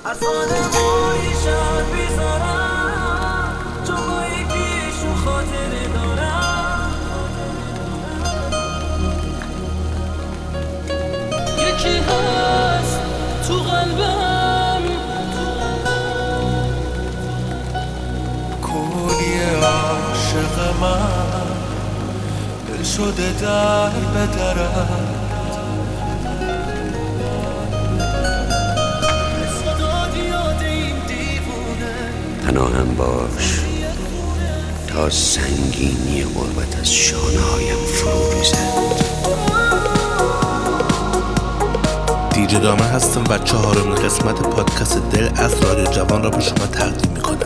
از آدمایی شهر بیزارم، چون با یکیشون خاطره دارم. یکی هست تو قلبم، کولی عاشق من، دل شده در به درم. پناهم باش تا سنگینی غربت از شانه‌هایم فرو ریزد. دیجی دامه هستم و 4مین قسمت پادکست دل از رادیو جوان را به شما تقدیم میکنم.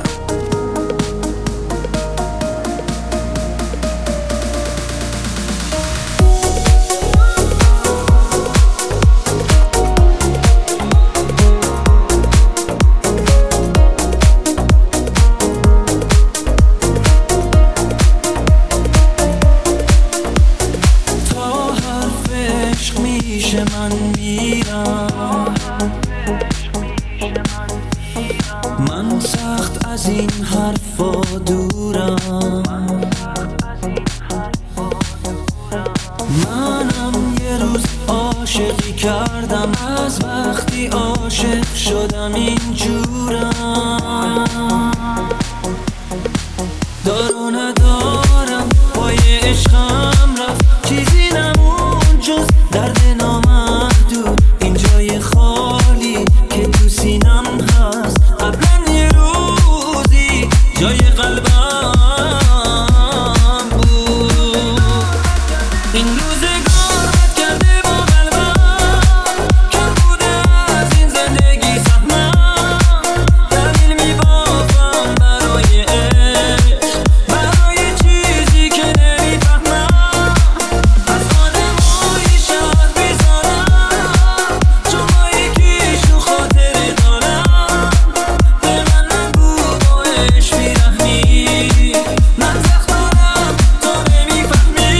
من میرم، من سخت از این حرفا دورم. منم یه روز عاشقی کردم، از وقتی عاشق شدم اینجورم. دارو ندارم پای عشقم رفت، چیزی نمون جز درد نامحدود. این جای خالی که تو سینم هست، قبلا یه روزی جای قلبم بود. این روزگار بد کرده با قلبم، کم بوده از این زندگی سهمم. دلیل میبافم برای عشق، برای چیزی که نمیفهمم. از آدمایی شهر بیزارم، چون با یکیشون خاطره دارم. به من نگو با عشق بیرحمی، من سخت دارم تو نمیفهمی.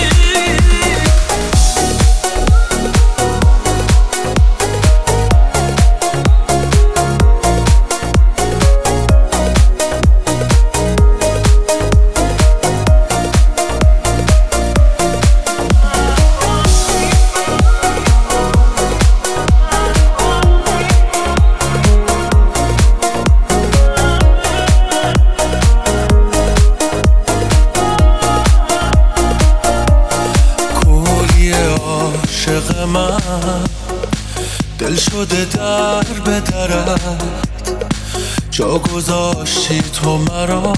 کولی عاشق من، دل شده در به درت. جا گذاشتی تو مرا،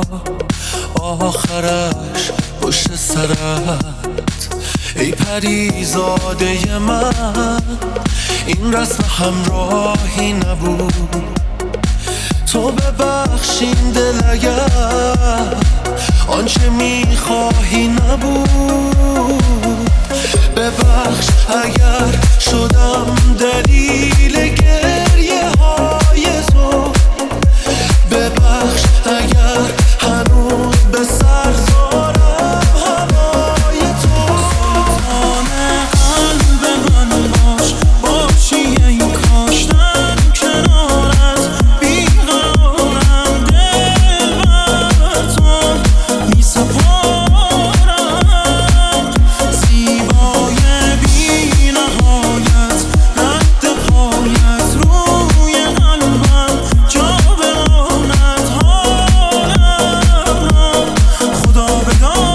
آخرش پشت سرت. ای پریزاده من، این رسم همراهی نبود. تو ببخشین دل اگر آنچه میخواهی نبود. ببخش اگر شدم دلیل گریه های تو. ببخش اگر هنوز به سر دارم هوای تو. سلطان قلب من باش، باشی ای کاشتن کنارت. بیقرارم دل بر تو میسپارم. زیبای بی نهایت، رد پایت روی قلبم جا بماند. حالم خدا بدانم.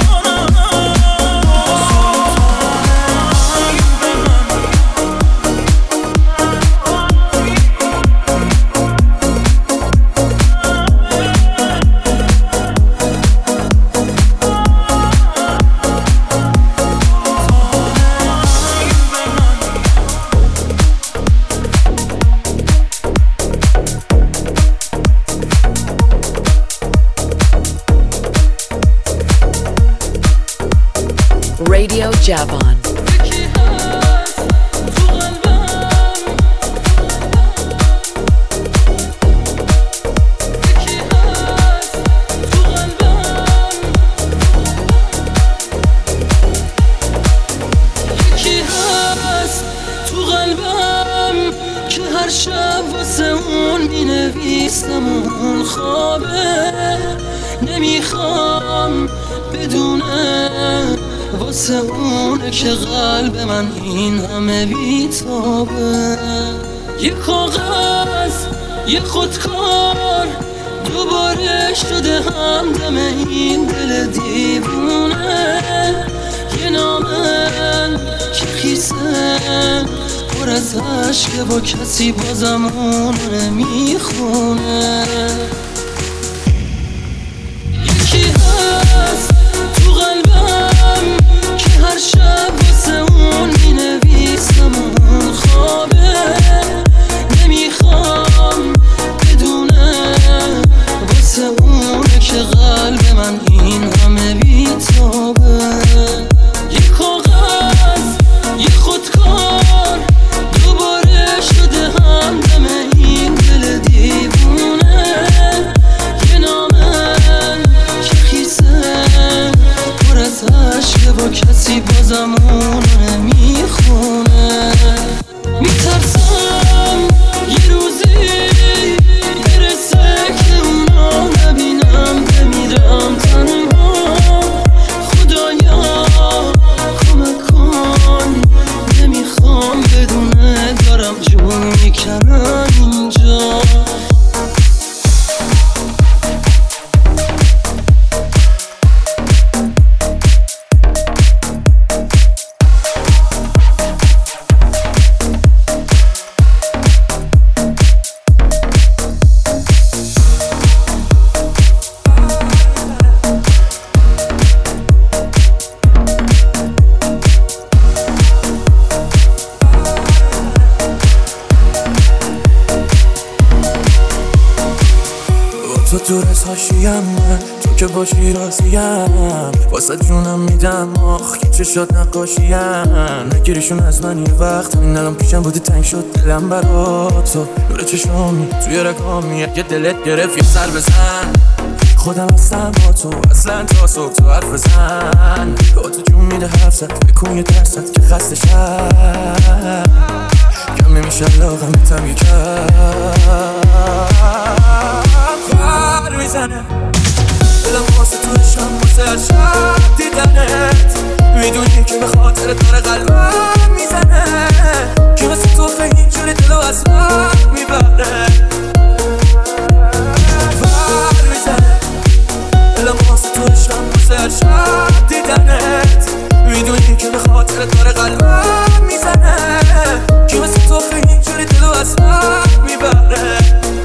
Radio Javan. یکی هست تو قلبم، یکی هست تو قلبم. یکی هست تو قلبم که هر شب واسه اون مینویسم اون خوابه، نمیخوام بدونه واسه اونه که قلب من این همه بیتابه. یه کاغذ یه خودکار دوباره شده همدم این دل دیوونه، یه نامه که خیسه پر از عشقه و کسی بازم اون نمیخونه. یکی هست تو قلبم که هر شب واسه اون مینویسم اون خوابه، نمیخوام بدونه واسه اونه که قلب من این همه بیتابه. یه کاغذ یه خودکار دوباره شده همدم این دل دیوونه، یه نامه که خیسه پر از عشقه و کسی بازم اونو نمیخونه. میترسم یه روزی برسه که اونو نبینم، بمیرم تنها. خدایا کمک کن، نمیخوام بدونه دارم جون میکنم اینجا. تو تو رساشیم من، تو که باشی راضیم، واسه جونم میدم آخ که چه شد نقاشیم. نگیریشون از من یه وقت این الان پیشم بودی تنگ شد دلم برا تو. نور چشامی توی رگامی یه دلت گرفت یه سر بزن. خودم هستم با تو اصلا تا صبح تو حرف بزن. با تو جون میده حرف زد بکن یه درصد که خسته شد. کم نمیشه لاغم بیتم یکم بر میزنه دلم واسه تو عشقم واسه هر شب دیدنت. میدونی که به خاطر داره قلبم میزنه که مثل تو اینجوری دلو از من میبره. بر میزنه دلم واسه تو عشقم واسه هر شب دیدنت. میدونی که به خاطر داره قلبم میزنه که مثل تو اینجوری دلو از من میبره.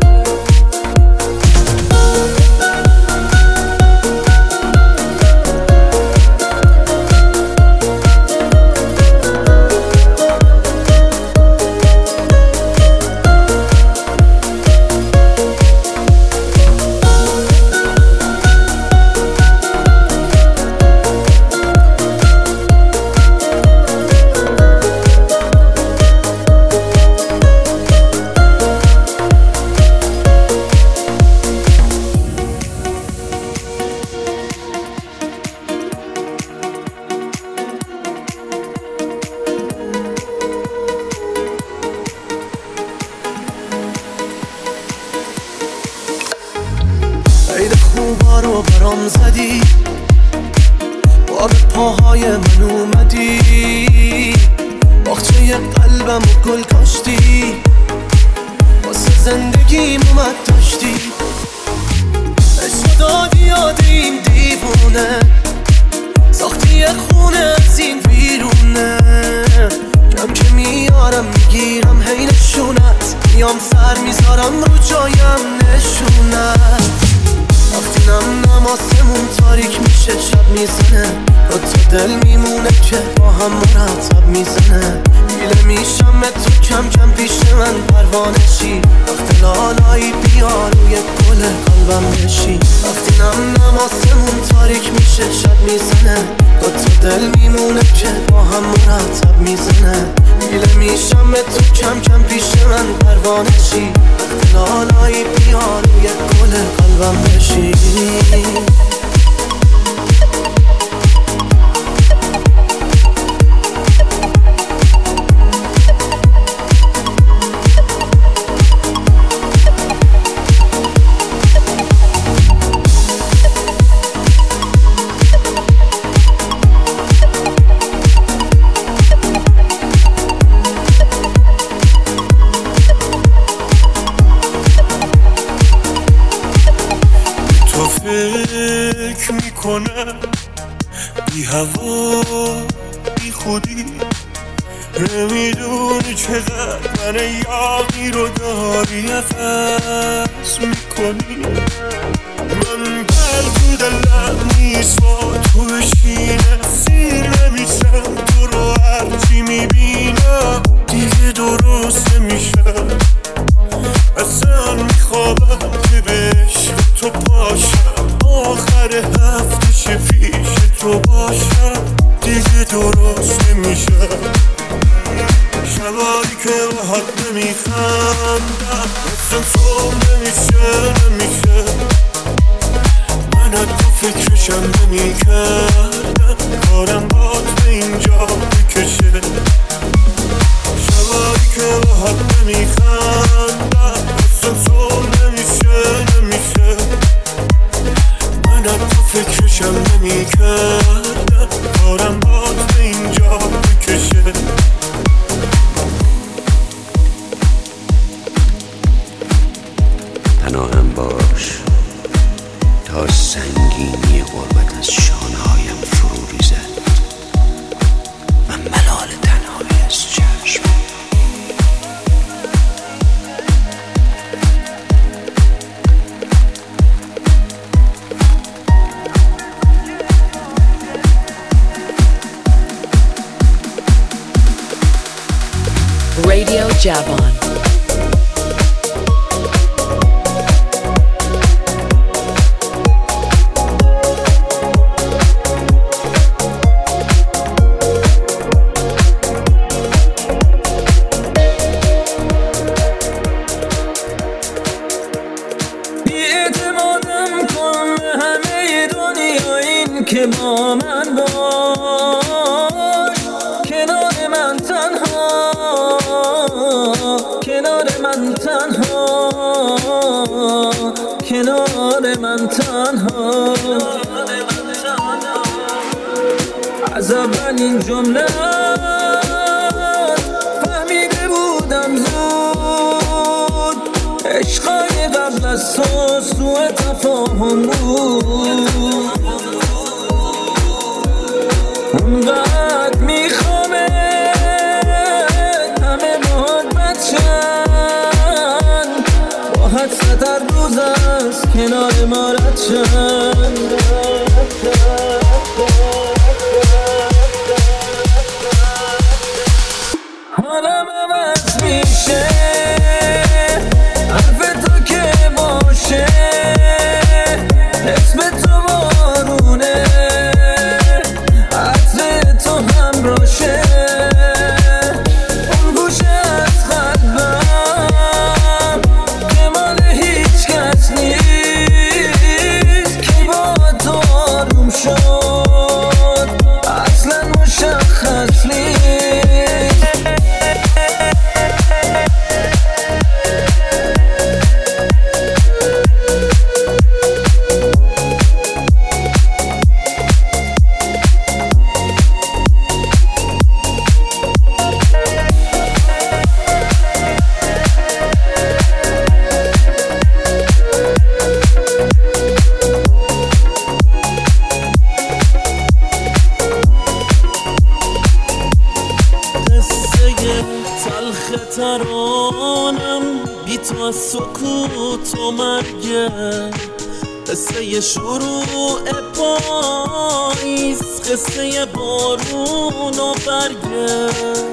عید خوبا رو برام زدی، با به پاهای من اومدی. باغچه قلبم و گل کاشتی، واسه زندگیم اومد داشتی. عشق دادی یاد این دیوونه، ساختی یه خونه از این بیرونه. کم که میارم میگیرم هی نشونت، میام سر میذارم رو جایم نشونت. وقتی نماسمون تاریک میشه شب میزنه، با تو دل میمونه که با هم مرتب میزنه. گیله میشم تو کم کم پیش من پروانه شی. وقت لالایی بیا روی گل قلبم بشی. وقتی نماسمون تاریک میشه شب میزنه، با تو دل میمونه که با هم مرتب میزنه. گیله میشم تو کم کم پیش من پروانه شی. وقت لالایی بیا روی گل قلبم بشی. بی هوا بی خودی نمیدونی چقدر من یاقی رو داری عوض میکنی من پر تو دلم نیست با تو بشینه سیر نمیشم تو رو هرچی میبینم دیگه درست نمیشه اصلا میخوابم که به عشق تو پاشم آخر هفته چه پیش تو باشم دیگه درست نمیشه شبایی که راحت نمیخندم اصلا تو نمیشه من از تو فکرشم نمیکردم کارم باد به اینجا بکشه شبایی که راحت نمیخندم اصلا تو نمیشه من از تو فکرشم نمیکردم کارم باد به اینجا بکشه پناهم باش تا سنگینی غربت از شانه‌هایم فرو ریزد من ملال تنهایی از چشم Radio Javon. بی‌اعتمادم کن به همه دنیا این که با من باش کنار من تنها کنار من تنها کنار من تنها از اول این جمله فهمیده بودم زود عشقای قبل از تو سوء تفاهم بود اونقدر میخوامه همه باهات بچن با حدست هر روز از کنار ما رد شن حالم عوض میشه حرف تو که باشه اسم تو بارونه عطر تو همراشه اون گوشه از قلبم که مال هیچ کس نیست که با تو آروم شد اصلا مشخص نیست تلخ ترانم بی تو از سکوت و مرگه قصه شروع پاییز قصه بارون و برگه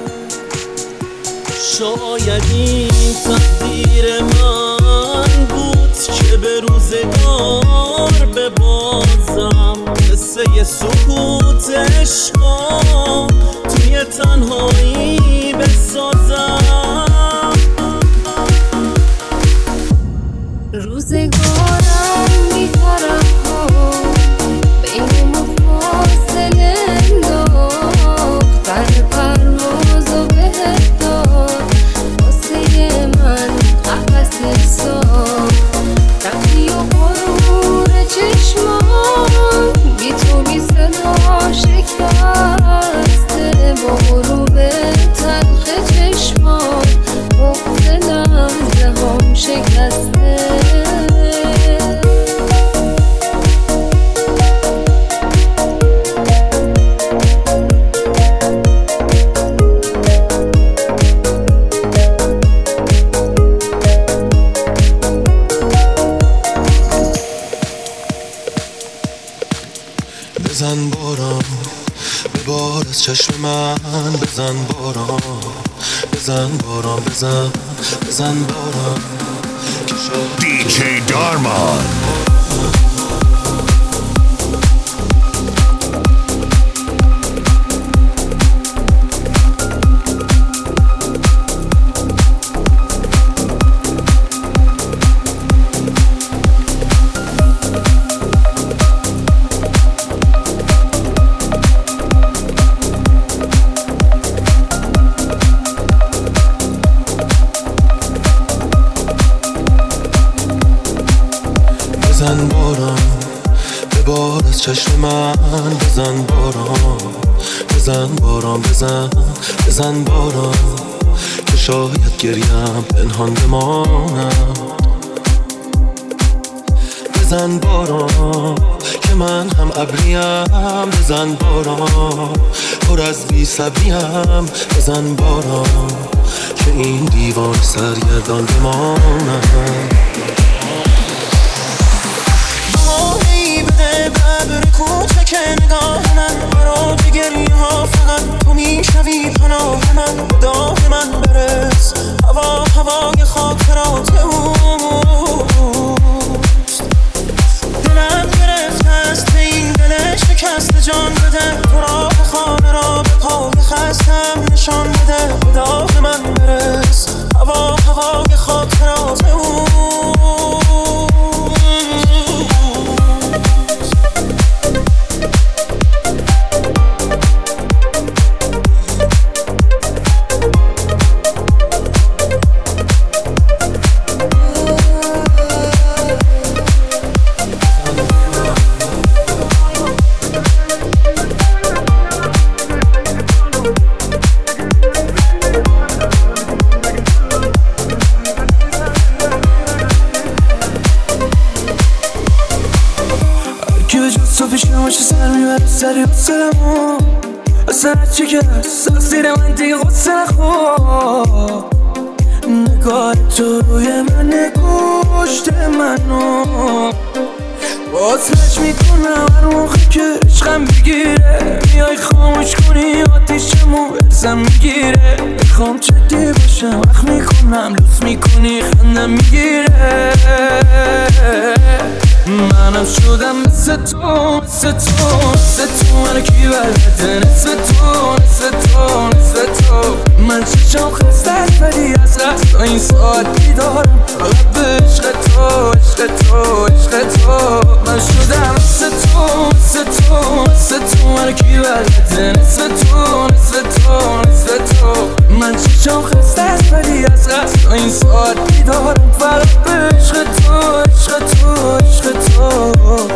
شاید این تقدیر من بود که به روزگار ببازم قصه سکوت عشقا توی تنهایی بسازم روزگارم بی‌طرف ها بین ما فاصله انداخت بر پرواز و بهت داد واسه من قفس ساخت رفتی و غرور چشمان بی تو بی صدا شکست دل و غروب تلخ چشمان بزن باران بزن بزن باران DJ Darman. بزن باران ببار از چشم من بزن باران بزن باران بزن بزن باران که شاید گریم پنهان بمانم بزن باران که من هم ابریم بزن باران پر از بی صبریم بزن باران که این دیوان سرگردان بمانم ببر کوچک نگاه من برای گریه ها فقط تو میشوی پناه من داغ من برس هوای خاطرات اوست دلم گرفته است به این دل شکست جان بده تو را به خانه را به پای خستم نشان بده داغ من برس هوای خاطرات اوست سری بسلمو اصلا چی که سازیر من دیگه غصه نخور نگاه تو روی من نگوشت منو بازرش میکنم هر موقع که عشقم بگیره میای خاموش کنی آتیشمو برزم میگیره میخوام جدی باشم وقت میکنم لطف میکنی خندم میگیره منم شدم مثل تو مثل تو مثل تو منو کی بلده نصف تو نصف تو نصف تو من چشم خسته است ولی از رست تا این ساعت بیدارم فقط به عشق تو عشق تو عشق تو من شدم مثل تو مثل تو مثل تو منو کی بلده نصف تو نصف تو نصف تو من چشم خسته است ولی از رست تا این ساعت بیدارم فقط به عشق تو عشق تو عشق تو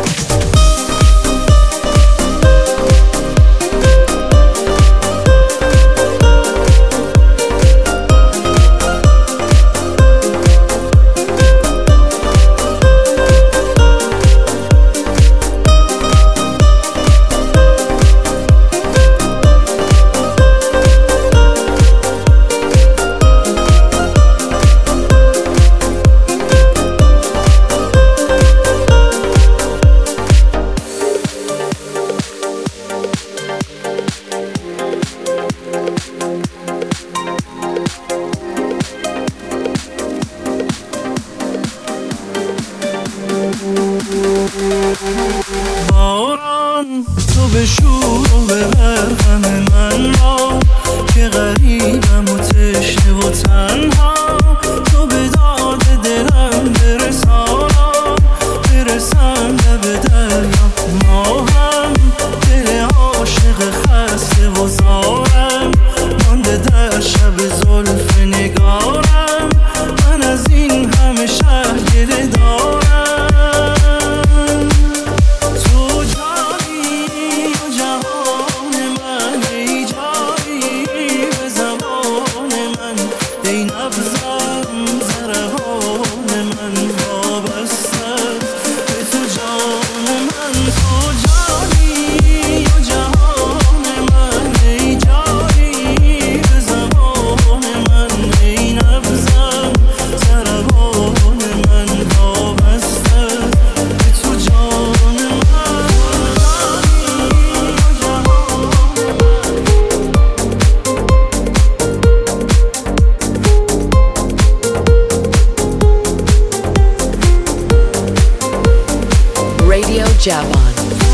باران تو به شور و ببر غم من را که غریبم و تشنه و تنها تو به داد دلم برسانم برسم لب دریا ما هم دل عاشق خسته و زارم مانده در شب زلف نگارم من از این همه شهر گله دارم Javon.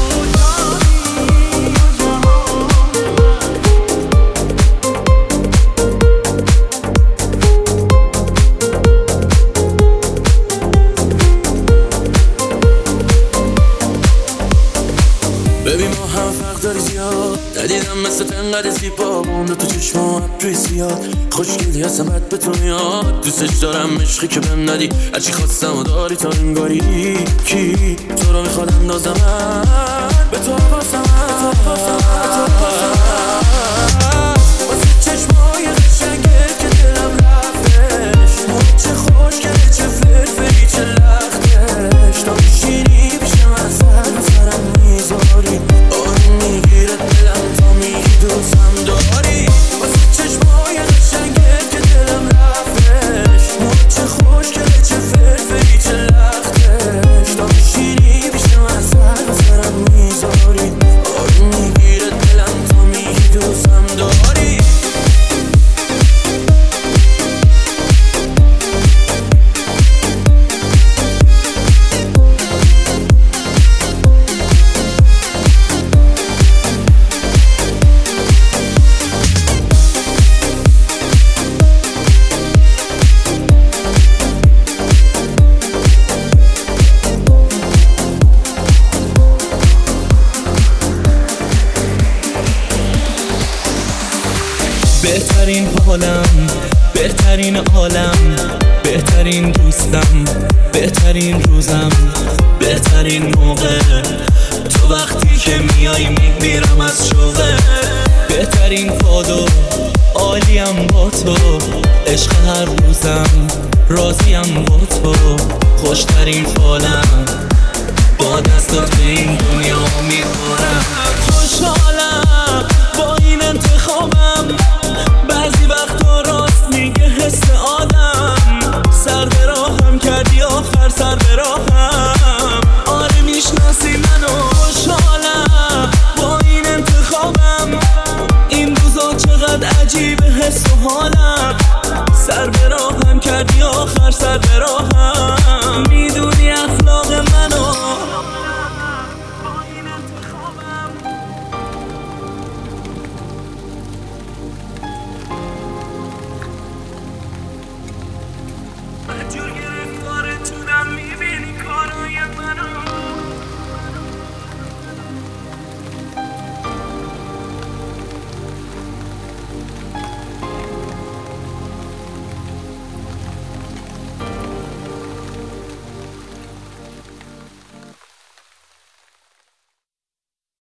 ببین ما هم فرق داری زیاد ندیدم مثل تنقدر زیبا مونده تو چشما ابروی زیاد خوشگلی از همت به تو میاد دوستش دارم عشقی که بهم ندی هرچی خواستم و داری تا انگاری کی تو رو میخواد اندازم به تو باسم واسه چشمای قشنگت که دلم رفتش چه خوشگله چه فرفری چه لختش تا میشینی پیش من سرم میذاری آروم میگیره دلم تا میگی دوستم داری واسه چشمای قشنگت که دلم رفتش چه خوشگله چه فرفری چه لختش تا میشینی پیش من سرم میذاری آروم میگیره دلم تا میگی دوستم داری بهترین حالم بهترین عالم بهترین دوستم بهترین روزم بهترین موقع تو وقتی که میای میمیرم از شوقه بهترین فادو عالیم با تو عشق هر روزم راضیم با تو خوشترین فالم با دستات به این دنیا میخورم خوشحالم با این انتخابم بعضی وقتا راست میگه حس آدم سر به راهم کردی آخر سر به راهم آره میشناسی منو خوشحالم با این انتخابم این روزا چقدر عجیبه حس و حالم سر به راهم کردی آخر سر به راهم